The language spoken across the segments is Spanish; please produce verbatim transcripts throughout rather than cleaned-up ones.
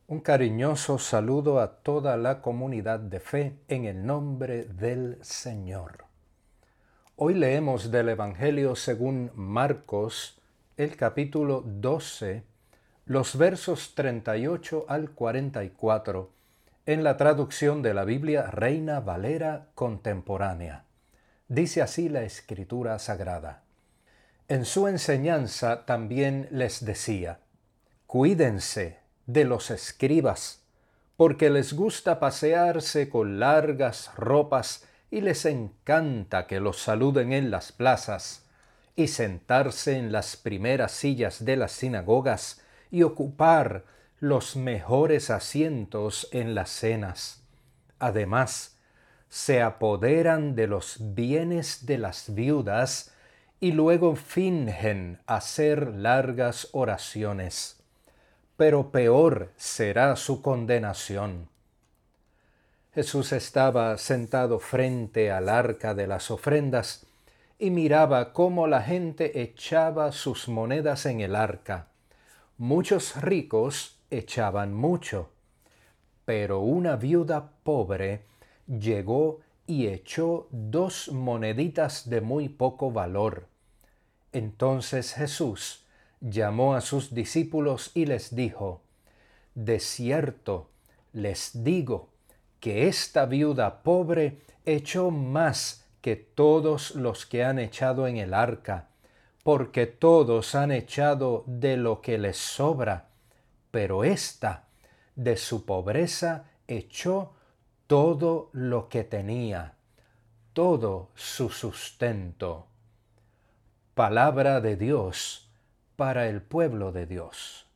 Un cariñoso saludo a toda la comunidad de fe en el nombre del Señor. Hoy leemos del Evangelio según Marcos, el capítulo doce, los versos treinta y ocho al cuarenta y cuatro, en la traducción de la Biblia Reina Valera contemporánea. Dice así la Escritura Sagrada. En su enseñanza también les decía: cuídense de los escribas, porque les gusta pasearse con largas ropas y les encanta que los saluden en las plazas y sentarse en las primeras sillas de las sinagogas y ocupar los mejores asientos en las cenas. Además, se apoderan de los bienes de las viudas y luego fingen hacer largas oraciones. Pero peor será su condenación. Jesús estaba sentado frente al arca de las ofrendas y miraba cómo la gente echaba sus monedas en el arca. Muchos ricos echaban mucho, pero una viuda pobre llegó y echó dos moneditas de muy poco valor. Entonces Jesús llamó a sus discípulos y les dijo: de cierto les digo que esta viuda pobre echó más que todos los que han echado en el arca, porque todos han echado de lo que les sobra, pero ésta de su pobreza echó todo lo que tenía, todo su sustento. Palabra de Dios para el pueblo de Dios.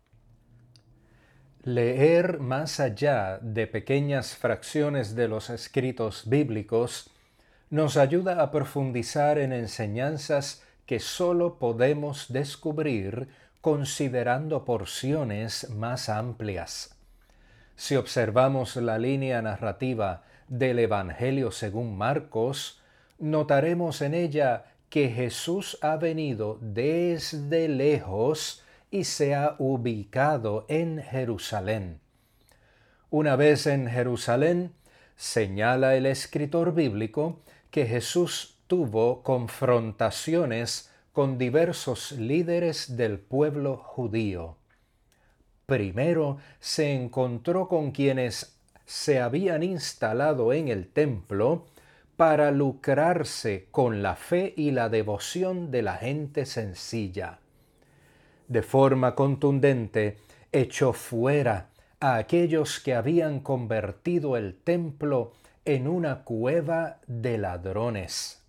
Leer más allá de pequeñas fracciones de los escritos bíblicos nos ayuda a profundizar en enseñanzas que solo podemos descubrir considerando porciones más amplias. Si observamos la línea narrativa del Evangelio según Marcos, notaremos en ella que Jesús ha venido desde lejos y se ha ubicado en Jerusalén. Una vez en Jerusalén, señala el escritor bíblico que Jesús tuvo confrontaciones con diversos líderes del pueblo judío. Primero se encontró con quienes se habían instalado en el templo para lucrarse con la fe y la devoción de la gente sencilla. De forma contundente, echó fuera a aquellos que habían convertido el templo en una cueva de ladrones.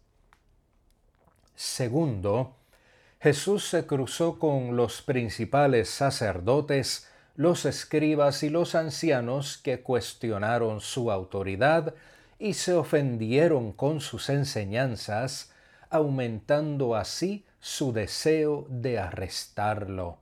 Segundo, Jesús se cruzó con los principales sacerdotes, los escribas y los ancianos que cuestionaron su autoridad y se ofendieron con sus enseñanzas, aumentando así su deseo de arrestarlo.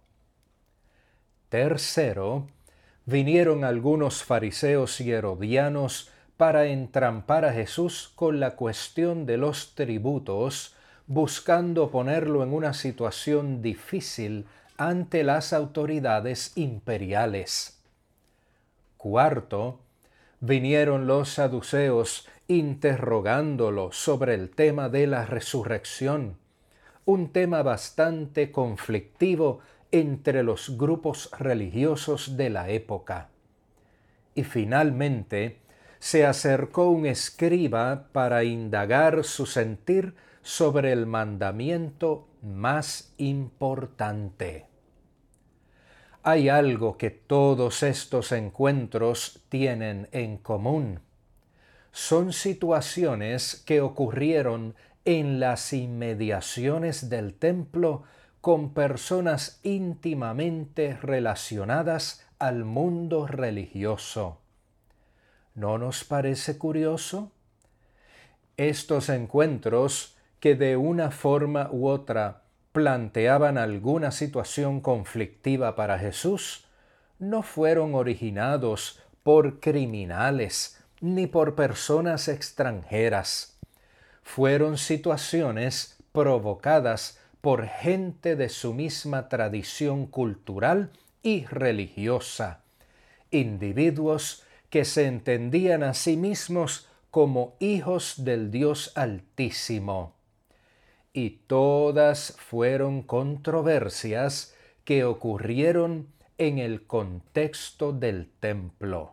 Tercero, vinieron algunos fariseos y herodianos para entrampar a Jesús con la cuestión de los tributos, buscando ponerlo en una situación difícil ante las autoridades imperiales. Cuarto, vinieron los saduceos interrogándolo sobre el tema de la resurrección, un tema bastante conflictivo entre los grupos religiosos de la época. Y finalmente, se acercó un escriba para indagar su sentir sobre el mandamiento más importante. Hay algo que todos estos encuentros tienen en común. Son situaciones que ocurrieron en las inmediaciones del templo con personas íntimamente relacionadas al mundo religioso. ¿No nos parece curioso? Estos encuentros, que de una forma u otra planteaban alguna situación conflictiva para Jesús, no fueron originados por criminales ni por personas extranjeras. Fueron situaciones provocadas por gente de su misma tradición cultural y religiosa, individuos que se entendían a sí mismos como hijos del Dios Altísimo. Y todas fueron controversias que ocurrieron en el contexto del templo.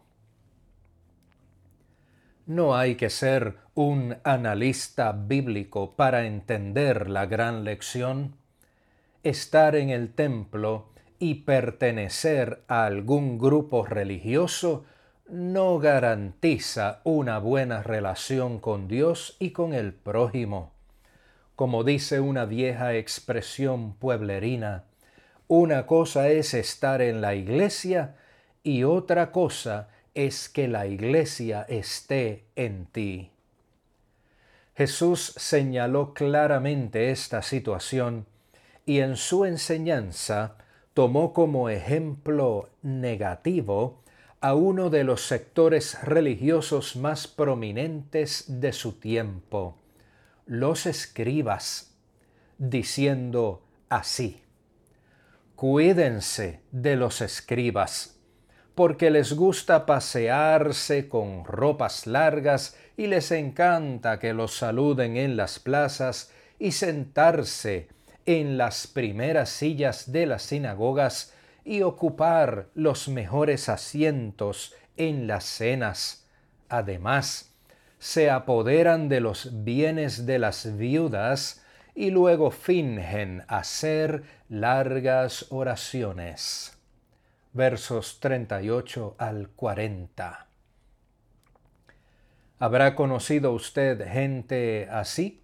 No hay que ser un analista bíblico para entender la gran lección. Estar en el templo y pertenecer a algún grupo religioso no garantiza una buena relación con Dios y con el prójimo. Como dice una vieja expresión pueblerina, una cosa es estar en la iglesia y otra cosa es que la iglesia esté en ti. Jesús señaló claramente esta situación y en su enseñanza tomó como ejemplo negativo a uno de los sectores religiosos más prominentes de su tiempo, los escribas, diciendo así: cuídense de los escribas, porque les gusta pasearse con ropas largas y les encanta que los saluden en las plazas y sentarse en las primeras sillas de las sinagogas y ocupar los mejores asientos en las cenas. Además, se apoderan de los bienes de las viudas y luego fingen hacer largas oraciones. Versos treinta y ocho al cuarenta. ¿Habrá conocido usted gente así?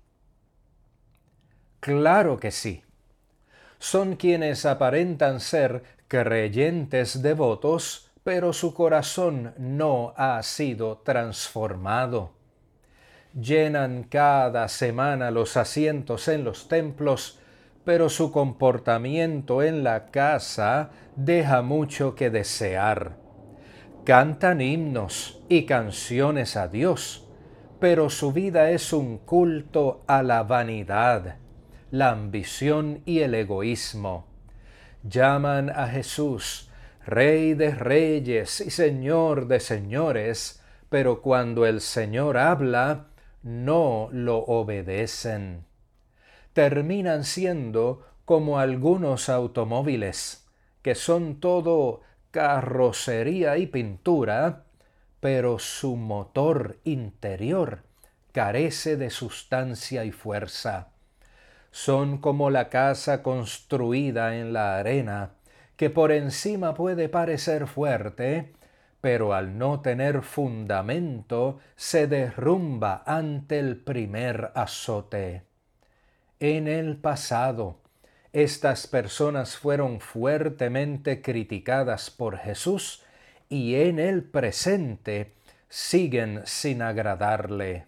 Claro que sí. Son quienes aparentan ser creyentes devotos, pero su corazón no ha sido transformado. Llenan cada semana los asientos en los templos, pero su comportamiento en la casa deja mucho que desear. Cantan himnos y canciones a Dios, pero su vida es un culto a la vanidad, la ambición y el egoísmo. Llaman a Jesús Rey de Reyes y Señor de Señores, pero cuando el Señor habla, no lo obedecen. Terminan siendo como algunos automóviles, que son todo carrocería y pintura, pero su motor interior carece de sustancia y fuerza. Son como la casa construida en la arena, que por encima puede parecer fuerte, pero al no tener fundamento se derrumba ante el primer azote. En el pasado, estas personas fueron fuertemente criticadas por Jesús y en el presente siguen sin agradarle.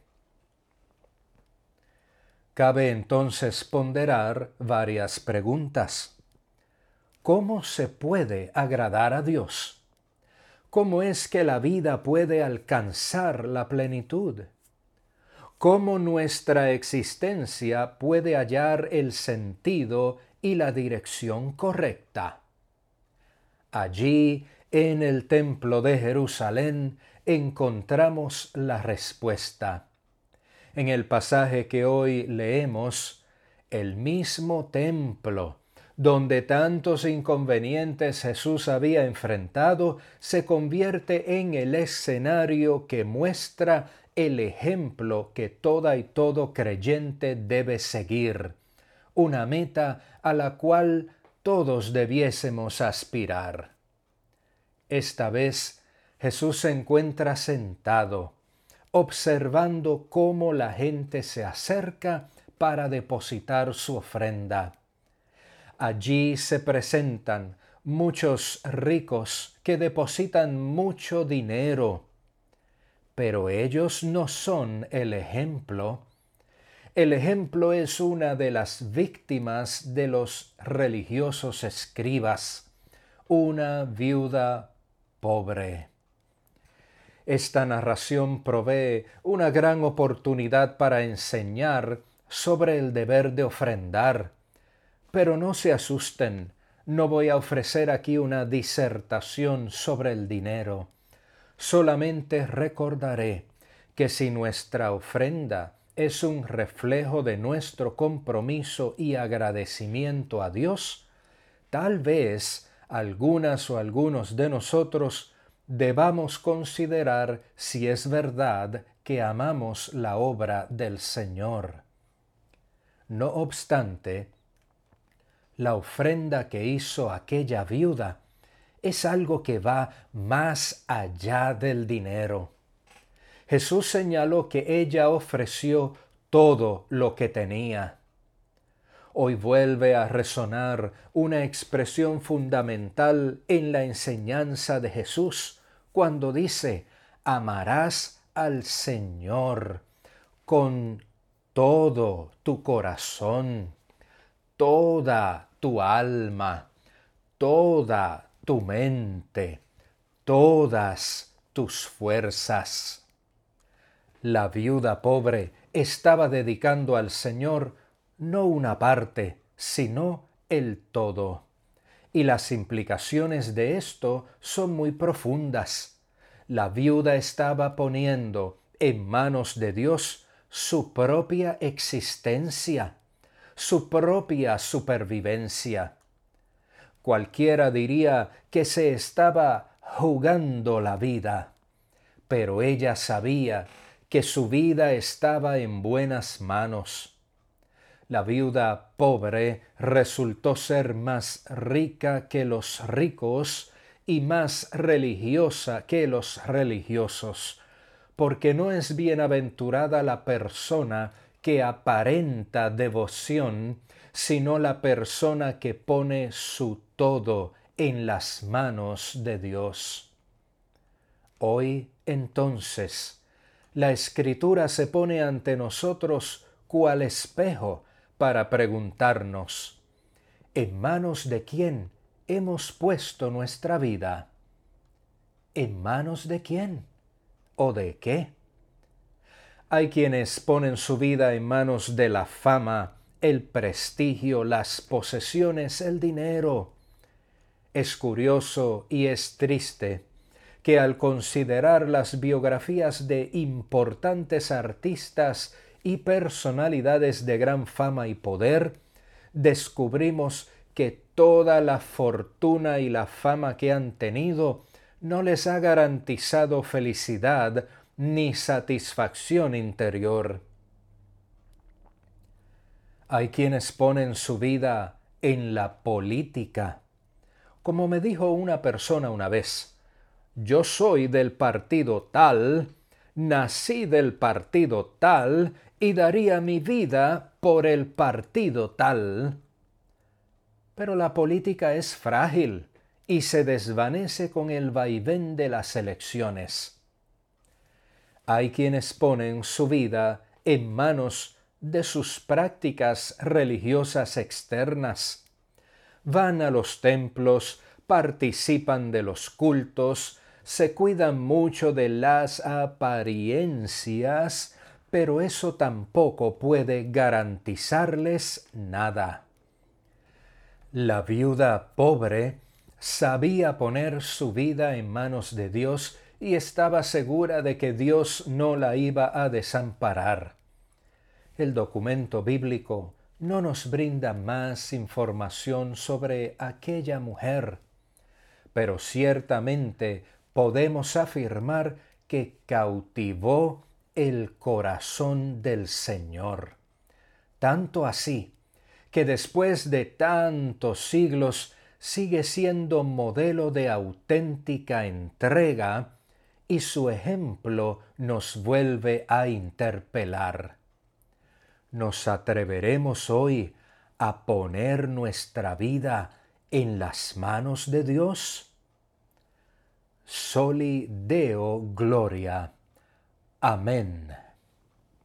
Cabe entonces ponderar varias preguntas. ¿Cómo se puede agradar a Dios? ¿Cómo es que la vida puede alcanzar la plenitud? ¿Cómo nuestra existencia puede hallar el sentido y la dirección correcta? Allí, en el templo de Jerusalén, encontramos la respuesta. En el pasaje que hoy leemos, el mismo templo donde tantos inconvenientes Jesús había enfrentado, se convierte en el escenario que muestra el ejemplo que toda y todo creyente debe seguir, una meta a la cual todos debiésemos aspirar. Esta vez Jesús se encuentra sentado, observando cómo la gente se acerca para depositar su ofrenda. Allí se presentan muchos ricos que depositan mucho dinero, pero ellos no son el ejemplo. El ejemplo es una de las víctimas de los religiosos escribas, una viuda pobre. Esta narración provee una gran oportunidad para enseñar sobre el deber de ofrendar. Pero no se asusten, No voy a ofrecer aquí una disertación sobre el dinero. Solamente recordaré que si nuestra ofrenda es un reflejo de nuestro compromiso y agradecimiento a Dios, tal vez algunas o algunos de nosotros debamos considerar si es verdad que amamos la obra del Señor. No obstante, la ofrenda que hizo aquella viuda es algo que va más allá del dinero. Jesús señaló que ella ofreció todo lo que tenía. Hoy vuelve a resonar una expresión fundamental en la enseñanza de Jesús cuando dice: amarás al Señor con todo tu corazón, toda tu alma, toda tu mente, todas tus fuerzas. La viuda pobre estaba dedicando al Señor no una parte, sino el todo. Y las implicaciones de esto son muy profundas. La viuda estaba poniendo en manos de Dios su propia existencia, su propia supervivencia. Cualquiera diría que se estaba jugando la vida, pero ella sabía que su vida estaba en buenas manos. La viuda pobre resultó ser más rica que los ricos y más religiosa que los religiosos, porque no es bienaventurada la persona que aparenta devoción, sino la persona que pone su todo en las manos de Dios. Hoy, entonces, la Escritura se pone ante nosotros cual espejo para preguntarnos: ¿en manos de quién hemos puesto nuestra vida? ¿En manos de quién? ¿O de qué? Hay quienes ponen su vida en manos de la fama, el prestigio, las posesiones, el dinero. Es curioso y es triste que al considerar las biografías de importantes artistas y personalidades de gran fama y poder, descubrimos que toda la fortuna y la fama que han tenido no les ha garantizado felicidad ni satisfacción interior. Hay quienes ponen su vida en la política. Como me dijo una persona una vez: yo soy del partido tal, nací del partido tal y daría mi vida por el partido tal. Pero la política es frágil y se desvanece con el vaivén de las elecciones. Hay quienes ponen su vida en manos de sus prácticas religiosas externas. Van a los templos, participan de los cultos, se cuidan mucho de las apariencias, pero eso tampoco puede garantizarles nada. La viuda pobre sabía poner su vida en manos de Dios y estaba segura de que Dios no la iba a desamparar. El documento bíblico no nos brinda más información sobre aquella mujer, pero ciertamente podemos afirmar que cautivó el corazón del Señor. Tanto así que después de tantos siglos sigue siendo modelo de auténtica entrega y su ejemplo nos vuelve a interpelar. ¿Nos atreveremos hoy a poner nuestra vida en las manos de Dios? Soli Deo Gloria. Amén.